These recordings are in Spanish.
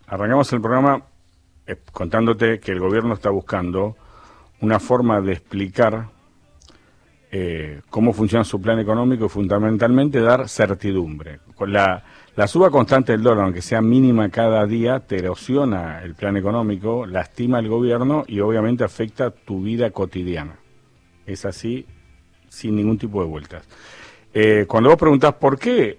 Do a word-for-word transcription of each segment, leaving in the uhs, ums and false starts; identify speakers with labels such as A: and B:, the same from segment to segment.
A: Arrancamos el programa eh, contándote que el gobierno está buscando una forma de explicar eh, cómo funciona su plan económico y fundamentalmente dar certidumbre. Con la, la suba constante del dólar, aunque sea mínima cada día, te erosiona el plan económico, lastima el gobierno y obviamente afecta tu vida cotidiana. Es así, sin ningún tipo de vueltas. Eh, cuando vos preguntás por qué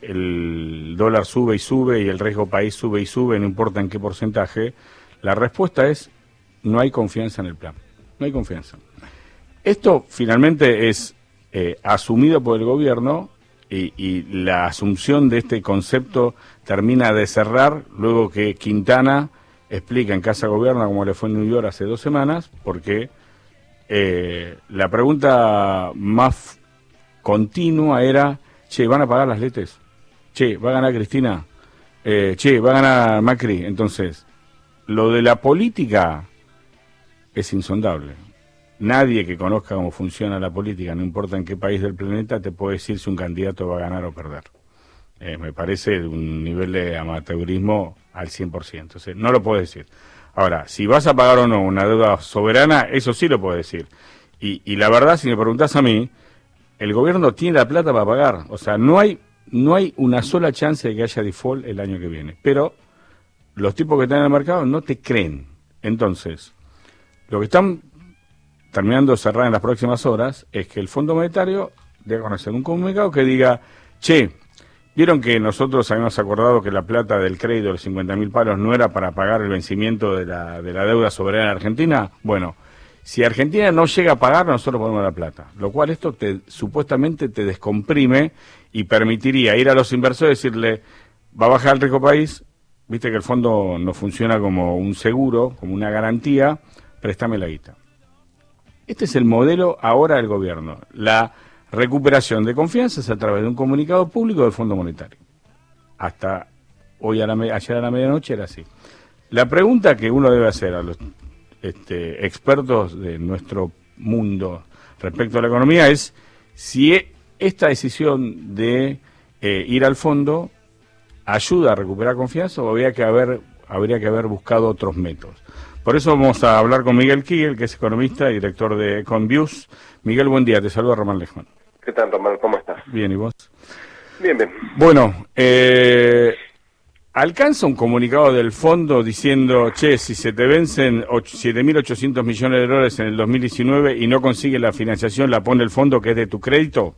A: el dólar sube y sube y el riesgo país sube y sube, no importa en qué porcentaje, la respuesta es: no hay confianza en el plan, no hay confianza. Esto finalmente es eh, asumido por el gobierno y, y la asunción de este concepto termina de cerrar luego que Quintana explica en Casa Gobierno, como le fue en New York hace dos semanas, porque eh, la pregunta más continua era: che, ¿van a pagar las letes? Che, ¿va a ganar Cristina? Eh, che, ¿va a ganar Macri? Entonces, lo de la política es insondable. Nadie que conozca cómo funciona la política, no importa en qué país del planeta, te puede decir si un candidato va a ganar o perder. Eh, me parece de un nivel de amateurismo al cien por ciento. O sea, no lo puedo decir. Ahora, si vas a pagar o no una deuda soberana, eso sí lo puedo decir. Y, y la verdad, si me preguntás a mí, el gobierno tiene la plata para pagar. O sea, no hay, no hay una sola chance de que haya default el año que viene. Pero los tipos que están en el mercado no te creen. Entonces, lo que están terminando de cerrar en las próximas horas es que el Fondo Monetario debe conocer un comunicado que diga: che, ¿vieron que nosotros habíamos acordado que la plata del crédito de los cincuenta mil palos no era para pagar el vencimiento de la, de la deuda soberana de Argentina? Bueno, si Argentina no llega a pagar, nosotros ponemos la plata. Lo cual esto te supuestamente te descomprime y permitiría ir a los inversores y decirle: va a bajar el riesgo país, viste que el fondo no funciona como un seguro, como una garantía, préstame la guita. Este es el modelo ahora del gobierno. La recuperación de confianza es a través de un comunicado público del Fondo Monetario. Hasta hoy a la me- ayer a la medianoche era así. La pregunta que uno debe hacer a los este, expertos de nuestro mundo respecto a la economía es si esta decisión de eh, ir al fondo ayuda a recuperar confianza o habría que haber, habría que haber buscado otros métodos. Por eso vamos a hablar con Miguel Kigel, que es economista y director de Econviews. Miguel, buen día, te saluda Román Lejman.
B: ¿Qué tal, Román? ¿Cómo estás?
A: Bien, ¿y vos?
B: Bien, bien.
A: Bueno, eh, alcanza un comunicado del fondo diciendo: che, si se te vencen siete mil ochocientos millones de dólares en el dos mil diecinueve y no consigues la financiación, ¿la pone el fondo que es de tu crédito?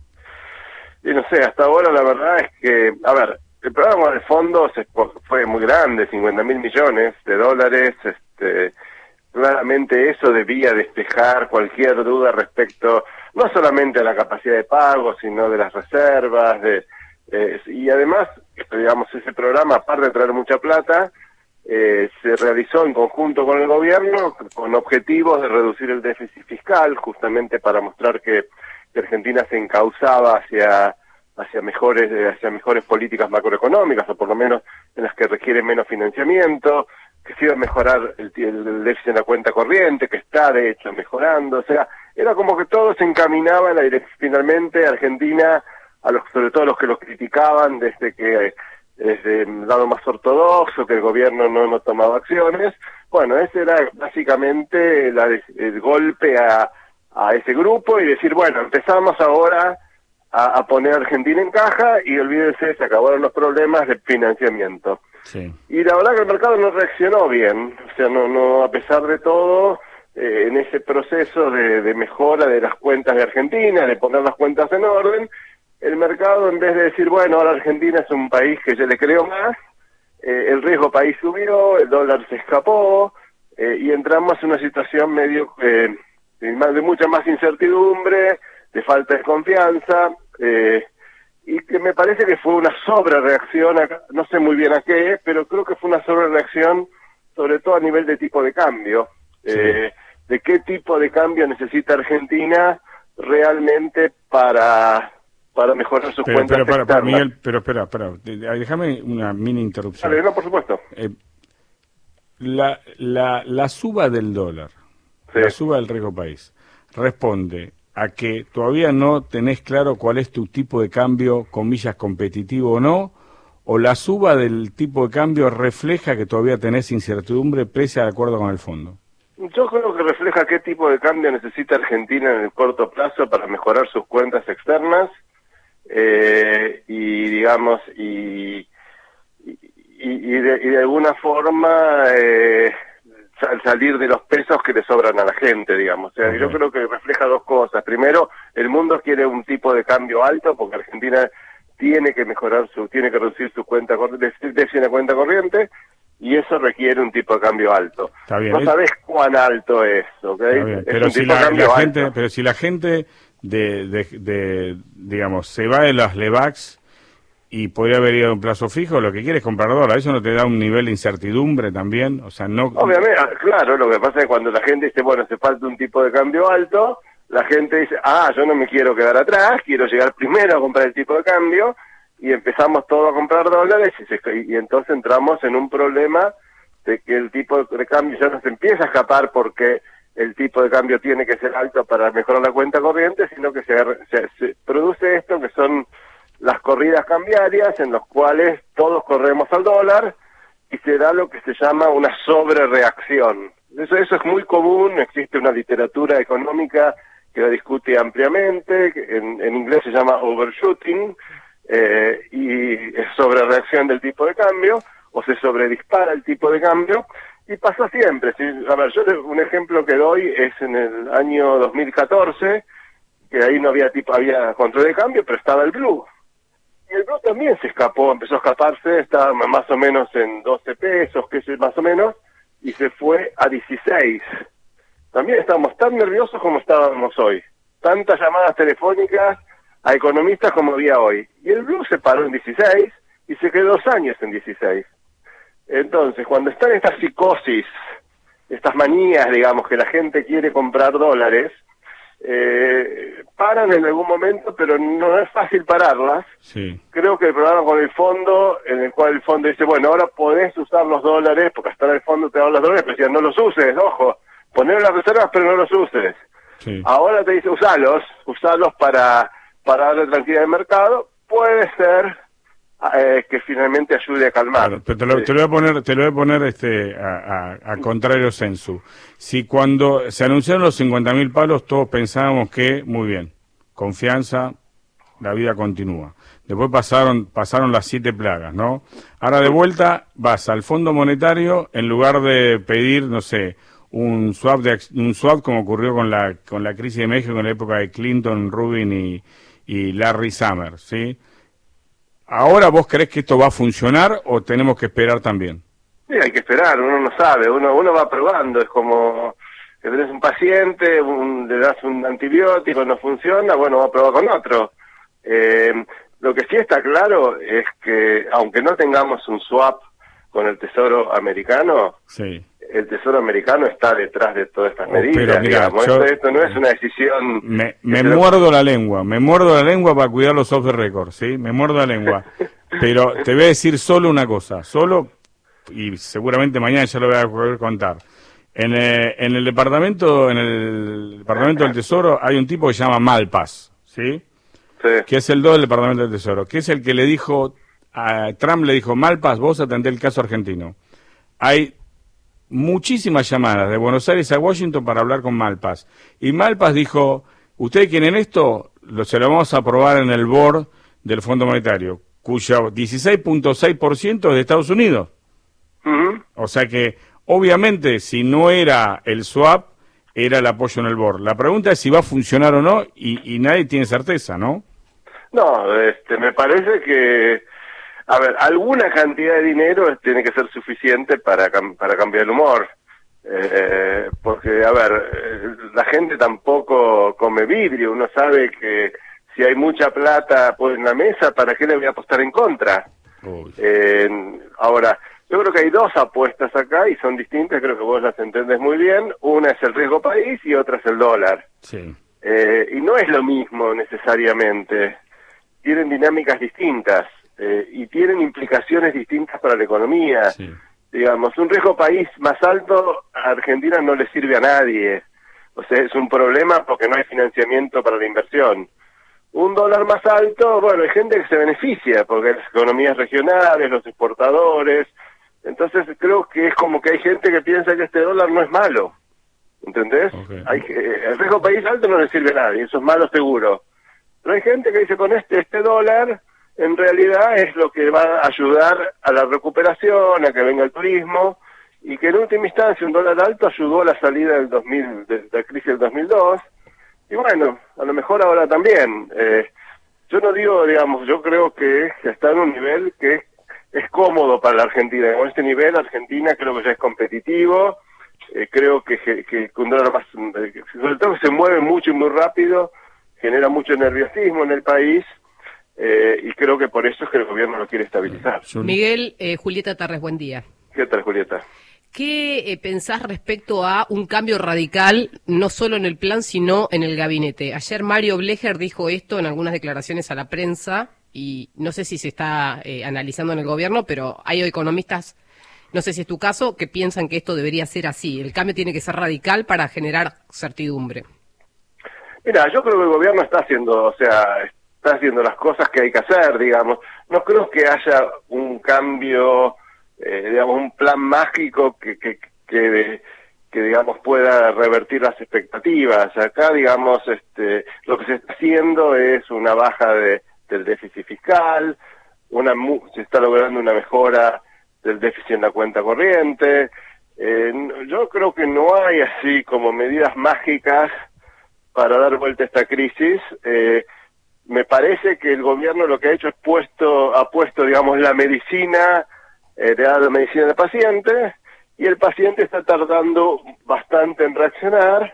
B: Y no sé, hasta ahora la verdad es que, a ver, el programa de fondos fue muy grande, cincuenta mil millones de dólares. Este, claramente eso debía despejar cualquier duda respecto no solamente a la capacidad de pago, sino de las reservas. De, eh, y además, digamos, ese programa, aparte de traer mucha plata, eh, se realizó en conjunto con el gobierno con objetivos de reducir el déficit fiscal, justamente para mostrar que, que Argentina se encauzaba hacia hacia mejores hacia mejores políticas macroeconómicas, o por lo menos en las que requieren menos financiamiento, que se iba a mejorar el, el déficit en la cuenta corriente, que está de hecho mejorando. O sea, era como que todo se encaminaba en la dirección, finalmente, Argentina, a los, sobre todo los que los criticaban desde que desde el lado más ortodoxo, que el gobierno no, no tomaba acciones. Bueno, ese era básicamente la, el golpe a, a ese grupo y decir: bueno, empezamos ahora A, a poner a Argentina en caja y olvídense, se acabaron los problemas de financiamiento.
A: Sí.
B: Y la verdad que el mercado no reaccionó bien, o sea, no, no a pesar de todo, eh, en ese proceso de, de mejora de las cuentas de Argentina, de poner las cuentas en orden, el mercado, en vez de decir, bueno, ahora Argentina es un país que yo le creo más, eh, el riesgo país subió, el dólar se escapó, eh, y entramos en una situación medio eh, de mucha más incertidumbre, de falta de confianza, eh, y que me parece que fue una sobrereacción, a, no sé muy bien a qué, pero creo que fue una sobrereacción sobre todo a nivel de tipo de cambio, sí. eh, de qué tipo de cambio necesita Argentina realmente para para mejorar sus
A: pero,
B: cuentas
A: pero, para,
B: externas.
A: para, Miguel, pero espera, espera, déjame una mini interrupción.
B: Vale, no, por supuesto.
A: Eh, la, la, la suba del dólar, sí. la suba del riesgo país, responde a que todavía no tenés claro cuál es tu tipo de cambio, comillas, competitivo o no, o la suba del tipo de cambio refleja que todavía tenés incertidumbre pese al acuerdo con el fondo?
B: Yo creo que refleja qué tipo de cambio necesita Argentina en el corto plazo para mejorar sus cuentas externas eh, y, digamos, y, y, y, de, y de alguna forma eh, sal, salir de los pesos que le sobran a la gente, digamos. O sea, okay. Yo creo que refleja dos cosas. Primero, el mundo quiere un tipo de cambio alto porque Argentina tiene que mejorar su, tiene que reducir su cuenta corriente, déficit de cuenta corriente, y eso requiere un tipo de cambio alto.
A: Está bien.
B: No sabés cuán alto es, ¿ok? Es
A: pero,
B: un
A: si
B: tipo
A: la,
B: de cambio
A: la
B: alto.
A: gente, pero si la gente, de, de, de, digamos, se va de las LEVAX y podría haber ido a un plazo fijo, lo que quiere es comprar dólares, ¿eso no te da un nivel de incertidumbre también? O sea, no...
B: Obviamente, claro, lo que pasa es que cuando la gente dice, bueno, hace falta un tipo de cambio alto, la gente dice, ah, yo no me quiero quedar atrás, quiero llegar primero a comprar el tipo de cambio, y empezamos todos a comprar dólares, y, se, y entonces entramos en un problema de que el tipo de cambio ya nos empieza a escapar porque el tipo de cambio tiene que ser alto para mejorar la cuenta corriente, sino que se, se, se produce esto que son las corridas cambiarias en las cuales todos corremos al dólar y se da lo que se llama una sobrereacción. Eso, eso es muy común, existe una literatura económica que la discute ampliamente, en, en inglés se llama overshooting, eh, y es sobrereacción del tipo de cambio, o se sobredispara el tipo de cambio, y pasa siempre. ¿Sí? A ver, yo un ejemplo que doy es en el año dos mil catorce, que ahí no había tipo había control de cambio, pero estaba el blue. Y el blue también se escapó, empezó a escaparse, estaba más o menos en doce pesos, que es más o menos, y se fue a dieciséis. También estábamos tan nerviosos como estábamos hoy. Tantas llamadas telefónicas a economistas como había hoy. Y el blue se paró en dieciséis y se quedó dos años en dieciséis. Entonces, cuando están estas psicosis, estas manías, digamos, que la gente quiere comprar dólares, eh, paran en algún momento, pero no es fácil pararlas.
A: Sí.
B: Creo que el programa con el fondo, en el cual el fondo dice, bueno, ahora podés usar los dólares, porque hasta en el fondo te dan los dólares, pero decían, no los uses, ojo, poner las reservas, pero no los uses.
A: Sí.
B: Ahora te dice, usalos, usalos para, para darle tranquilidad al mercado, puede ser eh, que finalmente ayude a calmar.
A: Claro, pero te lo, te lo voy a poner, te lo voy a poner este a, a, a contrario sensu. Si cuando se anunciaron los cincuenta mil palos todos pensábamos que, muy bien, confianza, la vida continúa. Después pasaron pasaron las siete plagas, ¿no? Ahora de vuelta vas al Fondo Monetario en lugar de pedir, no sé, un swap de un swap como ocurrió con la con la crisis de México en la época de Clinton, Rubin y, y Larry Summers, ¿sí? ¿Ahora vos creés que esto va a funcionar o tenemos que esperar también?
B: Sí, hay que esperar, uno no sabe, uno uno va probando, es como que tenés un paciente, un, le das un antibiótico, no funciona, bueno, va a probar con otro. Eh, lo que sí está claro es que, aunque no tengamos un swap con el Tesoro americano,
A: sí,
B: el Tesoro americano está detrás de todas estas
A: oh,
B: medidas,
A: pero mira,
B: digamos.
A: yo,
B: esto, esto no es una decisión...
A: Me, me muerdo lo... la lengua, me muerdo la lengua para cuidar los off the record, ¿sí? Me muerdo la lengua. Pero te voy a decir solo una cosa, solo, y seguramente mañana ya lo voy a poder contar. En, eh, en el departamento en el departamento del Tesoro hay un tipo que se llama Malpass, ¿sí?
B: Sí.
A: Que es el dos del departamento del Tesoro, que es el que le dijo, a Trump le dijo, Malpass, vos atendé el caso argentino. Hay muchísimas llamadas de Buenos Aires a Washington para hablar con Malpass. Y Malpass dijo, ¿ustedes quieren esto? Lo, se lo vamos a aprobar en el board del Fondo Monetario, cuyo dieciséis punto seis por ciento es de Estados Unidos.
B: Uh-huh.
A: O sea que, obviamente, si no era el swap, era el apoyo en el board. La pregunta es si va a funcionar o no, y, y nadie tiene certeza, ¿no?
B: No, este, me parece que, a ver, alguna cantidad de dinero tiene que ser suficiente para para cambiar el humor. Eh, porque, a ver, la gente tampoco come vidrio. Uno sabe que si hay mucha plata pues, en la mesa, ¿para qué le voy a apostar en contra? Eh, ahora, yo creo que hay dos apuestas acá y son distintas, creo que vos las entendés muy bien. Una es el riesgo país y otra es el dólar.
A: Sí.
B: Eh, y no es lo mismo necesariamente. Tienen dinámicas distintas eh, y tienen implicaciones distintas para la economía.
A: Sí.
B: Digamos, un riesgo país más alto a Argentina no le sirve a nadie. O sea, es un problema porque no hay financiamiento para la inversión. un dólar más alto, bueno, hay gente que se beneficia, porque las economías regionales, los exportadores, entonces creo que es como que hay gente que piensa que este dólar no es malo, ¿entendés?
A: Okay.
B: Hay, el riesgo país alto no le sirve a nadie, eso es malo seguro. Pero hay gente que dice con este, este dólar, en realidad es lo que va a ayudar a la recuperación, a que venga el turismo, y que en última instancia un dólar alto ayudó a la salida del dos mil, de la crisis del dos mil dos, y bueno, a lo mejor ahora también. Eh, yo no digo, digamos, yo creo que está en un nivel que es, es cómodo para la Argentina. Con este nivel, Argentina creo que ya es competitivo, eh, creo que, que, que un dólar más, eh, sobre todo que se mueve mucho y muy rápido, genera mucho nerviosismo en el país, eh, y creo que por eso es que el gobierno lo quiere estabilizar.
C: Miguel, eh, Julieta Tarres, buen día.
B: ¿Qué tal, Julieta?
C: ¿Qué eh, pensás respecto a un cambio radical, no solo en el plan, sino en el gabinete? Ayer Mario Blecher dijo esto en algunas declaraciones a la prensa, y no sé si se está eh, analizando en el gobierno, pero hay economistas, no sé si es tu caso, que piensan que esto debería ser así. El cambio tiene que ser radical para generar certidumbre.
B: Mira, yo creo que el gobierno está haciendo, o sea, está haciendo las cosas que hay que hacer, digamos. No creo que haya un cambio, eh, digamos, un plan mágico que, que, que, que, digamos, pueda revertir las expectativas. Acá, digamos, este, lo que se está haciendo es una baja de, del déficit fiscal, una se está logrando una mejora del déficit en la cuenta corriente. Eh, yo creo que no hay así como medidas mágicas para dar vuelta a esta crisis. Eh, me parece que el gobierno lo que ha hecho es puesto, ha puesto, digamos, la medicina, eh, le ha dado la medicina al paciente, y el paciente está tardando bastante en reaccionar,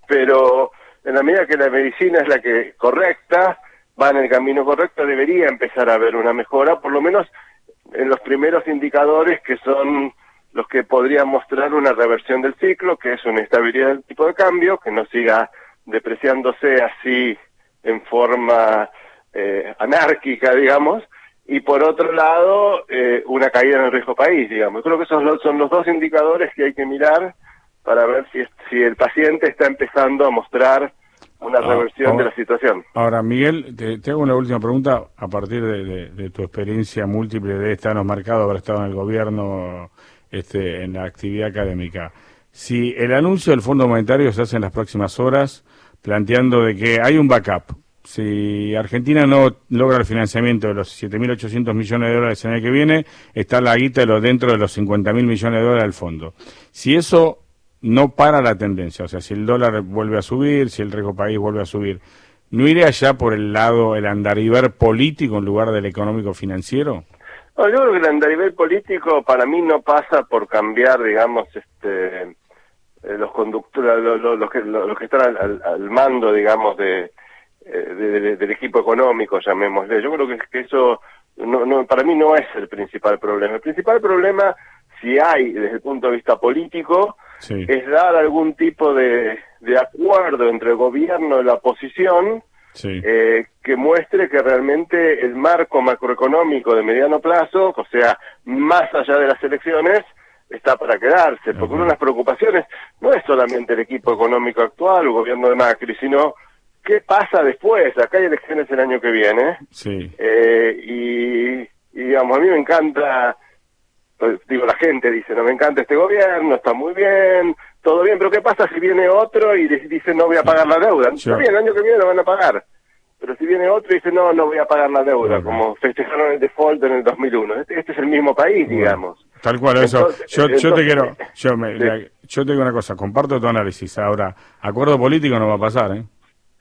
B: pero en la medida que la medicina es la que correcta, va en el camino correcto, debería empezar a haber una mejora, por lo menos en los primeros indicadores que son los que podrían mostrar una reversión del ciclo, que es una estabilidad del tipo de cambio, que no siga depreciándose así en forma eh, anárquica, digamos, y por otro lado, eh, una caída en el riesgo país, digamos. Creo que esos son, son los dos indicadores que hay que mirar para ver si, si el paciente está empezando a mostrar una ah, reversión ahora, de la situación.
A: Ahora, Miguel, te, te hago una última pregunta a partir de, de, de tu experiencia múltiple de estarnos marcado, haber estado en el gobierno, este, en la actividad académica. Si el anuncio del Fondo Monetario se hace en las próximas horas, planteando de que hay un backup, si Argentina no logra el financiamiento de los siete mil ochocientos millones de dólares el año que viene, está la guita de los, dentro de los cincuenta mil millones de dólares del fondo. Si eso no para la tendencia, o sea, si el dólar vuelve a subir, si el riesgo país vuelve a subir, ¿no iría ya por el lado, el andariver político en lugar del económico financiero?
B: No, yo creo que el andarivel político para mí no pasa por cambiar, digamos, este... Eh, los conductores, los, los, los, que, los que están al, al, al mando, digamos, de, de, de, del equipo económico, llamémosle. Yo creo que, que eso, no, no, para mí no es el principal problema. El principal problema, si hay, desde el punto de vista político, sí, es dar algún tipo de, de acuerdo entre el gobierno y la oposición, sí, eh, que muestre que realmente el marco macroeconómico de mediano plazo, o sea, más allá de las elecciones, está para quedarse, porque una de las preocupaciones no es solamente el equipo económico actual, el gobierno de Macri, sino qué pasa después. Acá hay elecciones el año que viene, sí, eh, y, y digamos, a mí me encanta, pues, digo, la gente dice, no me encanta este gobierno, está muy bien, todo bien, pero ¿qué pasa si viene otro y dice no voy a pagar la deuda? Está bien, el año que viene lo van a pagar, pero si viene otro y dice no, no voy a pagar la deuda, okay, como festejaron el default en el dos mil uno. Este, este es el mismo país, bueno, digamos.
A: Tal cual, eso. Entonces, yo, entonces, yo te quiero, yo, me, sí, la, yo te digo una cosa, comparto tu análisis. Ahora, acuerdo político no va a pasar, ¿eh?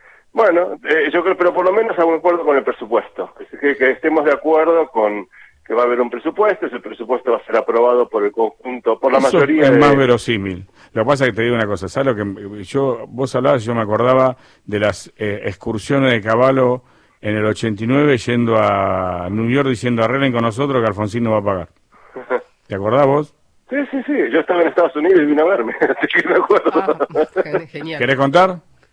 B: Bueno, eh, yo creo, pero por lo menos hago un acuerdo con el presupuesto. Que, que estemos de acuerdo con que va a haber un presupuesto, ese presupuesto va a ser aprobado por el conjunto, por la
A: eso
B: mayoría.
A: Es
B: de...
A: más verosímil. Lo que pasa es que te digo una cosa, ¿sabes lo que yo, vos hablabas, yo me acordaba de las eh, excursiones de Cavallo en el ochenta y nueve yendo a New York diciendo arreglen con nosotros que Alfonsín no va a pagar. ¿Te acordás vos?
B: Sí, sí, sí. Yo estaba en Estados Unidos y vine a verme, así que me acuerdo.
C: Ah, genial.
A: ¿Querés contar?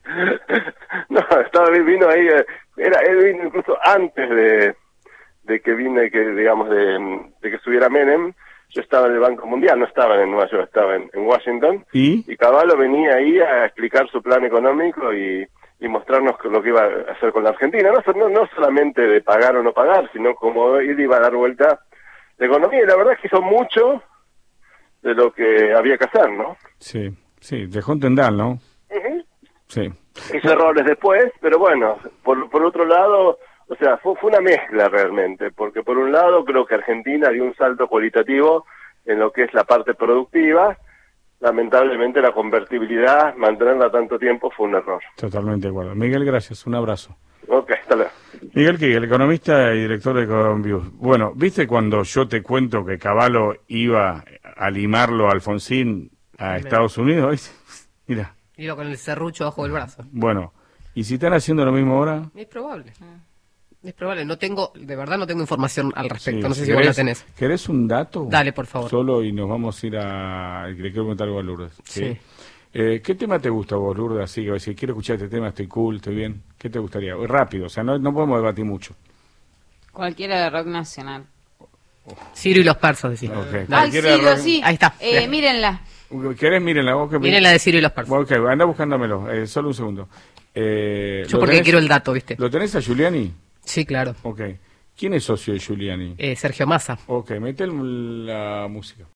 B: No, estaba vino ahí, era él vino incluso antes de, de que vine, que digamos, de, de que subiera Menem. Yo estaba en el Banco Mundial, no estaba en Nueva York, estaba en, en Washington. ¿Y? Y Cavallo venía ahí a explicar su plan económico y, y y mostrarnos lo que iba a hacer con la Argentina, no, no, no solamente de pagar o no pagar, sino como él iba a dar vuelta la economía, y la verdad es que hizo mucho de lo que había que hacer, ¿no?
A: Sí, sí, dejó entender, ¿no?
B: Uh-huh.
A: Sí.
B: Hizo errores después, pero bueno, por, por otro lado, o sea, fue, fue una mezcla realmente, porque por un lado creo que Argentina dio un salto cualitativo en lo que es la parte productiva. Lamentablemente la convertibilidad, mantenerla tanto tiempo fue un error.
A: Totalmente de acuerdo. Miguel, gracias, un abrazo.
B: Ok, hasta luego.
A: Miguel Kigel, economista y director de Econombius. Bueno, ¿viste cuando yo te cuento que Cavallo iba a limarlo a Alfonsín a Estados Unidos? Mira.
C: Iba con el serrucho bajo el brazo.
A: Bueno, ¿y si están haciendo lo mismo ahora?
C: Es probable. Es probable. No tengo, de verdad no tengo información al respecto.
A: Sí,
C: no sé
A: si
C: si vos la tenés.
A: ¿Querés un dato?
C: Dale, por favor.
A: Solo y nos vamos a ir a... Le quiero contar algo a Lourdes.
C: Sí.
A: ¿Sí? Eh, ¿Qué tema te gusta vos, Lourdes? Así que si quiero escuchar este tema, estoy cool, estoy bien. ¿Qué te gustaría? Rápido, o sea, no, no podemos debatir mucho.
D: Cualquiera de rock nacional.
C: Ciro y los persas, decís.
A: Okay.
D: Ay,
A: Cualquiera de
D: Ciro,
A: rock-
D: sí.
C: Ahí está.
D: Eh, mírenla.
A: ¿Querés? Mírenla vos que...
C: Viene la de Ciro y los persas.
A: Ok, anda buscándomelo, eh, solo un segundo. Eh,
C: Yo
A: ¿lo
C: porque
A: tenés?
C: quiero el dato, ¿viste?
A: ¿Lo tenés a Giuliani?
C: Sí, claro.
A: Ok. ¿Quién es socio de Giuliani?
C: Eh, Sergio Massa.
A: Ok, mete el- la música.